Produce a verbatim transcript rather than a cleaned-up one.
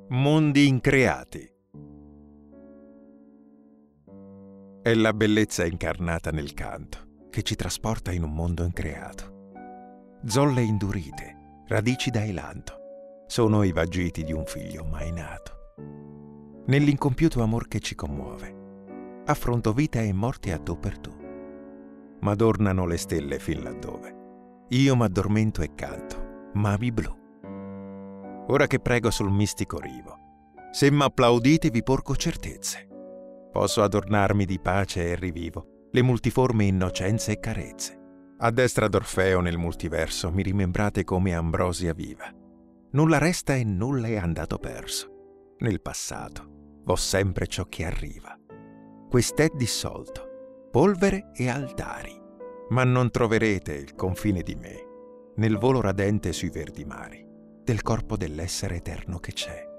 Mondi increati. È la bellezza incarnata nel canto che ci trasporta in un mondo increato. Zolle indurite, radici da elanto, sono i vagiti di un figlio mai nato. Nell'incompiuto amor che ci commuove, affronto vita e morte a tu per tu. M'adornano le stelle fin laddove io m'addormento e canto Mami blu. Ora che prego sul mistico rivo, se m'applaudite vi porgo certezze. Posso adornarmi di pace e rivivo le multiformi innocenze e carezze. A destra d'Orfeo nel multiverso mi rimembrate come ambrosia viva. Nulla resta e nulla è andato perso. Nel passato v'ho sempre ciò che arriva. Quest'è dissolto, polvere e altari, ma non troverete il confine di me nel volo radente sui verdi mari del corpo dell'essere eterno che c'è.